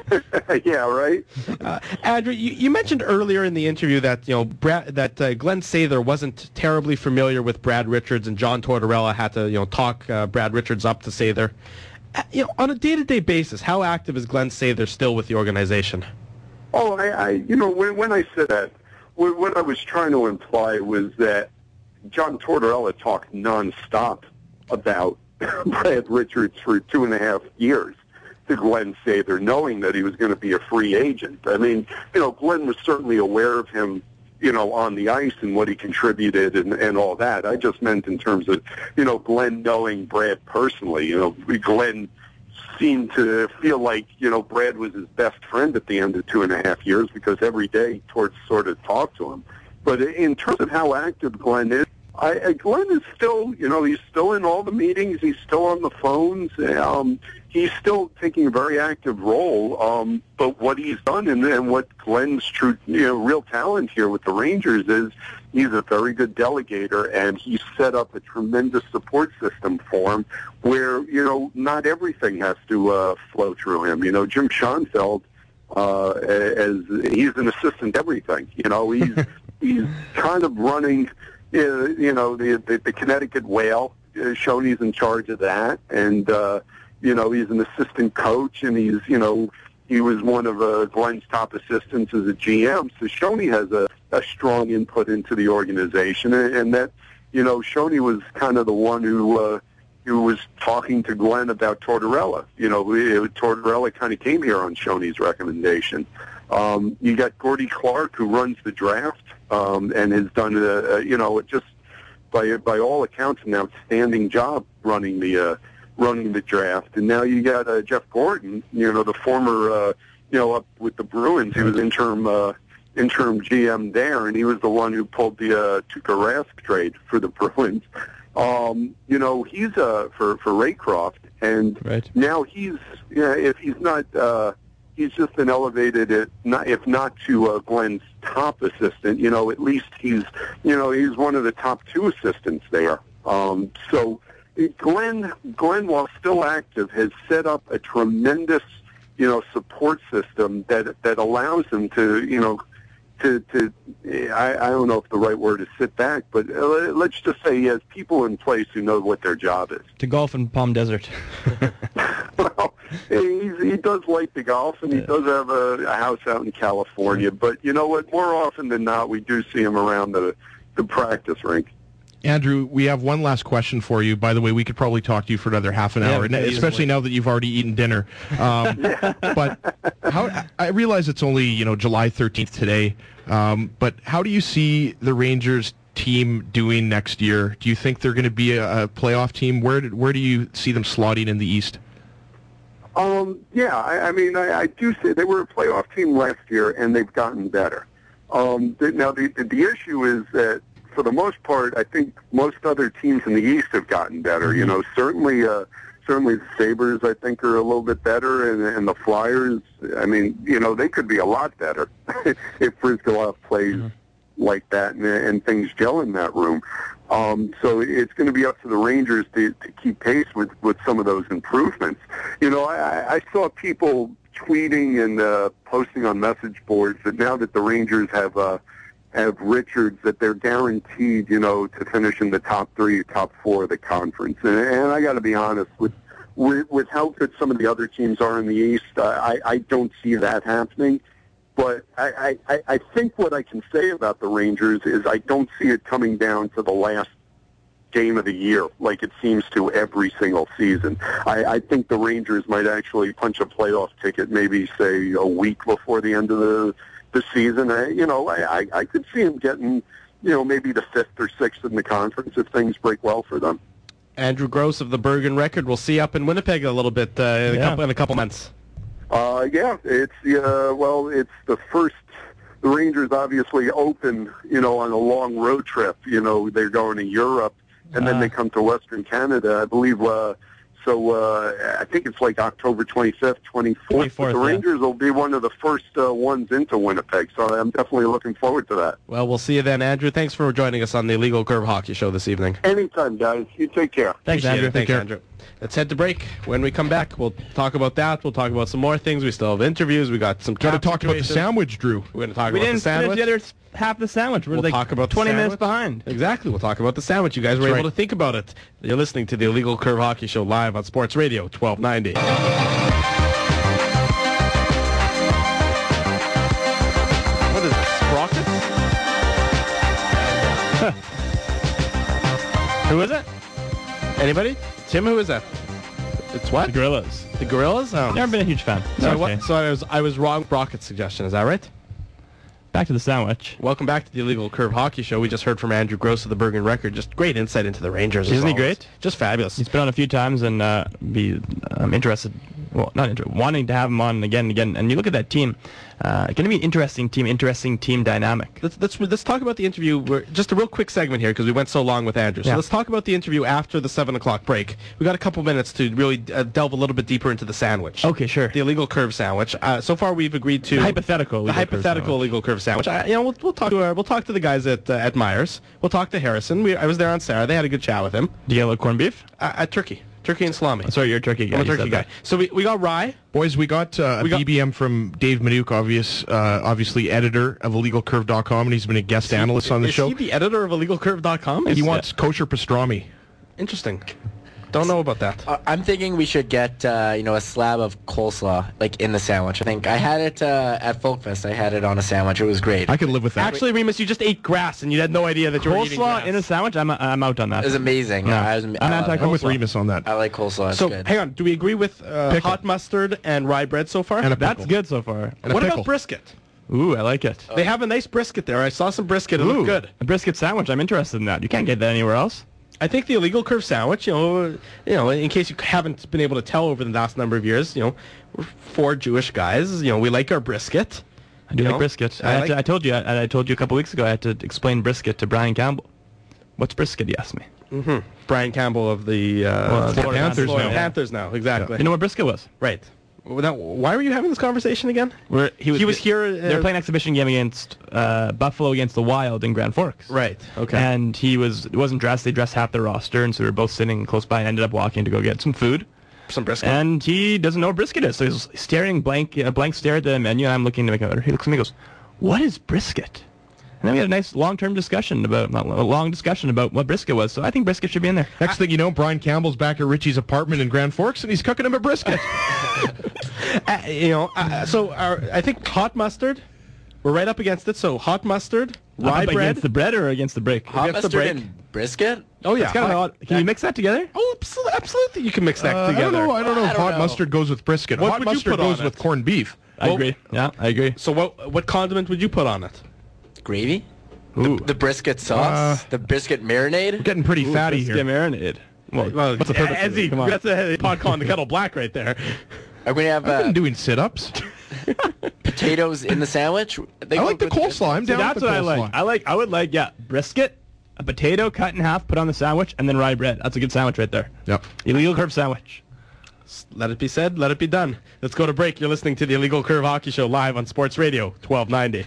Yeah, right. Uh, Andrew, you, you mentioned earlier in the interview that you know Brad, that uh, Glenn Sather wasn't terribly familiar with Brad Richards, and John Tortorella had to you know talk uh, Brad Richards up to Sather. Uh, you know, on a day-to-day basis, how active is Glenn Sather still with the organization? Oh, I, I you know, when, when I said that, what, what I was trying to imply was that John Tortorella talked nonstop about Brad Richards for two and a half years to Glenn Sather, knowing that he was going to be a free agent. I mean, you know, Glenn was certainly aware of him, you know, on the ice and what he contributed and, and all that. I just meant in terms of, you know, Glenn knowing Brad personally. You know, Glenn seemed to feel like, you know, Brad was his best friend at the end of two and a half years because every day Torts sort of talked to him. But in terms of how active Glenn is, I, I, Glenn is still, you know, he's still in all the meetings. He's still on the phones. Um, he's still taking a very active role. Um, but what he's done and, and what Glenn's true, you know, real talent here with the Rangers is he's a very good delegator, and he's set up a tremendous support system for him where, you know, not everything has to uh, flow through him. You know, Jim Schoenfeld, uh, as he's an assistant everything. You know, he's he's kind of running, you you know, the, the, the Connecticut Whale, uh, Shoney's in charge of that. And, uh, you know, he's an assistant coach, and he's, you know, he was one of uh, Glenn's top assistants as a G M. So Shoney has a, a strong input into the organization. And, and that, you know, Shoney was kind of the one who, uh, who was talking to Glenn about Tortorella. You know, it, Tortorella kind of came here on Shoney's recommendation. Um, you got Gordy Clark, who runs the draft, um, and has done, a, a, you know, just by by all accounts, an outstanding job running the uh, running the draft. And now you got uh, Jeff Gordon, you know, the former, uh, you know, up with the Bruins. He was interim uh, interim G M there, and he was the one who pulled the uh, Tuukka Rask trade for the Bruins. Um, you know, he's uh, for for Raycroft, and right. now he's, yeah, if he's not. Uh, He's just been elevated, at not, if not to uh, Glenn's top assistant, you know, at least he's, you know, he's one of the top two assistants there. Um, so Glenn, Glenn, while still active, has set up a tremendous, you know, support system that that allows him to, you know, to, to I, I don't know if the right word is sit back, but uh, let's just say he has people in place who know what their job is. To golf in Palm Desert. Well, he's, he does like the golf, and he yeah. does have a, a house out in California. But you know what? More often than not, we do see him around the, the practice rink. Andrew, we have one last question for you. By the way, we could probably talk to you for another half an Yeah, hour, especially now that you've already eaten dinner. Um, but how, I realize it's only, you know, July thirteenth today, um, but how do you see the Rangers team doing next year? Do you think they're going to be a, a playoff team? Where did, where do you see them slotting in the East? Um, yeah, I, I mean, I, I do say they were a playoff team last year, and they've gotten better. Um, the, now, the, the the issue is that, for the most part, I think most other teams in the East have gotten better. Mm-hmm. You know, certainly, uh, certainly the Sabres, I think, are a little bit better, and, and the Flyers, I mean, you know, they could be a lot better if Brizgalov plays mm-hmm. like that and, and things gel in that room. Um, so it's going to be up to the Rangers to, to keep pace with, with some of those improvements. You know, I, I saw people tweeting and uh, posting on message boards that now that the Rangers have uh, have Richards, that they're guaranteed, you know, to finish in the top three, top four of the conference. And, and I got to be honest, with, with with how good some of the other teams are in the East, I, I don't see that happening. But I, I, I think what I can say about the Rangers is I don't see it coming down to the last game of the year like it seems to every single season. I, I think the Rangers might actually punch a playoff ticket maybe, say, a week before the end of the, the season. I, you know, I, I, I could see them getting, you know, maybe the fifth or sixth in the conference if things break well for them. Andrew Gross of the Bergen Record. We'll see you up in Winnipeg a little bit uh, in, a Yeah. couple, in a couple months. Uh, yeah, it's uh, well, it's the first. The Rangers obviously open, you know, on a long road trip. You know, they're going to Europe, and then Ah. they come to Western Canada, I believe. Uh, so uh, I think it's like October twenty-fifth, twenty-fourth. twenty-fourth, The yeah. Rangers will be one of the first uh, ones into Winnipeg, so I'm definitely looking forward to that. Well, we'll see you then, Andrew. Thanks for joining us on the Illegal Curve Hockey Show this evening. Anytime, guys. You take care. Thanks, Appreciate Andrew. it. Thanks, Take care. Andrew. Let's head to break. When we come back, we'll talk about that. We'll talk about some more things. We still have interviews. We got some Got to cap talk about the situations. sandwich, Drew. We're going to talk We about didn't the sandwich. finish the other s- half of the sandwich. We're We'll like talk about the twenty minutes sandwich. behind. Exactly. We'll talk about the sandwich. You guys were That's able right. to think about it. You're listening to the Illegal Curve Hockey Show live on Sports Radio twelve ninety. What is this? Sprockets? Who is it? Anybody? Tim, who is that? It's what? The Gorillas. The Gorillas? Oh. Never been a huge fan. So, Okay. what, so I was I was wrong. Brocket's suggestion. Is that right? Back to the sandwich. Welcome back to the Illegal Curve Hockey Show. We just heard from Andrew Gross of the Bergen Record. Just great insight into the Rangers. as Isn't he always. great? Just fabulous. He's been on a few times and uh, be um, interested, well, not interested, wanting to have him on again and again. And you look at that team, uh, going to be an interesting team, interesting team dynamic. Let's, let's let's talk about the interview. We're, just a real quick segment here because we went so long with Andrew. So Yeah. let's talk about the interview after the seven o'clock break. We got a couple minutes to really uh, delve a little bit deeper into the sandwich. Okay, sure. The illegal curve sandwich. Uh, so far, we've agreed to The hypothetical the illegal curve hypothetical sandwich. illegal curve sandwich. I, you know, we'll, we'll talk to our, we'll talk to the guys at uh, at Myers. We'll talk to Harrison. We, I was there on Saturday. Had a good chat with him. Do you get a little corned beef? Uh, at Turkey. Turkey and salami. Sorry, you're a turkey guy. I'm a You turkey said guy. that. So we, we got rye. Boys, we got uh, a We got- B B M from Dave Manuke, obvious, uh, obviously editor of illegal curve dot com, and he's been a guest analyst on the Is show. he the editor of illegal curve dot com? He wants kosher pastrami. Interesting. Don't know about that. Uh, I'm thinking we should get uh, you know a slab of coleslaw like in the sandwich. I think I had it uh, at Folkfest. I had it on a sandwich. It was great. I could live with that. Actually, Remus, you just ate grass and you had no idea that you were eating grass. Coleslaw in a sandwich? I'm, I'm out on that. It was amazing. Yeah. I was, I'm I love anti- it. I'm with coleslaw. Remus on that. I like coleslaw. It's So, good. hang on. Do we agree with uh, Pickle. hot mustard and rye bread so far? And a That's pickle. good so far. And a What pickle. about brisket? Ooh, I like it. They have a nice brisket there. I saw some brisket. It Ooh, looked good. a brisket sandwich. I'm interested in that. You can't get that anywhere else. I think the illegal curve sandwich, you know, you know, in case you haven't been able to tell over the last number of years, you know, we're four Jewish guys. You know, we like our brisket. I do You like know, brisket. I I, had like- to, I told you. I, I told you a couple weeks ago. I had to explain brisket to Brian Campbell. What's brisket? He asked me. Brian Campbell of the uh, Well, Florida Panthers Florida now. Panthers now, exactly. You know what brisket was? Right. Well, now, why were you having this conversation again? Where he was, He was here, They were uh, playing an exhibition game against uh, Buffalo against the Wild in Grand Forks. Right. Okay. And he was it wasn't dressed. They dressed half the roster, and so we were both sitting close by and ended up walking to go get some food. some brisket. And he doesn't know what brisket is, so he's staring blank, a blank stare at the menu. And I'm looking to make a. He looks at me and goes, "What is brisket?" And then we had a nice long-term discussion about not a long discussion about what brisket was. So I think brisket should be in there. Next thing you know, Brian Campbell's back at Richie's apartment in Grand Forks, and he's cooking him a brisket. Uh, you know, uh, so our, I think hot mustard, we're right up against it. So hot mustard, rye Up bread. against the bread or against the brick? Hot against the mustard break. and brisket. Oh yeah, It's kind of hot- odd. Can you mix that together? Oh, absolutely, absolutely. You can mix that Uh, I together. don't know. I don't know I if don't hot know. mustard goes with brisket. What hot would you mustard put on goes with it? corned beef. I Well- agree. Yeah, I agree. So what what condiment would you put on it? Gravy. Ooh. The brisket sauce. Uh, the brisket marinade. Getting pretty Ooh, fatty brisket here. marinated. Well, Well, what's the purpose? as of he, it? Come on. that's a pot calling the kettle black right there. Are we gonna have I've uh, been doing sit-ups. potatoes in the sandwich? They I go like the with coleslaw. I'm See, down that's with the what I coleslaw. like. I like. I would like. Yeah, brisket, a potato cut in half, put on the sandwich, and then rye bread. That's a good sandwich right there. Yep. Illegal curve sandwich. Let it be said, let it be done. Let's go to break. You're listening to the Illegal Curve Hockey Show live on Sports Radio twelve ninety.